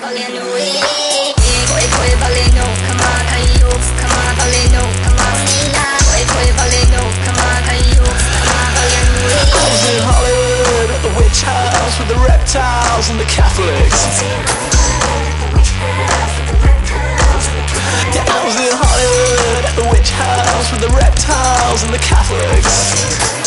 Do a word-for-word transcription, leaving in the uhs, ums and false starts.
With the reptiles and the Catholics. Yeah, I was in Hollywood at the witch house with the reptiles and the Catholics.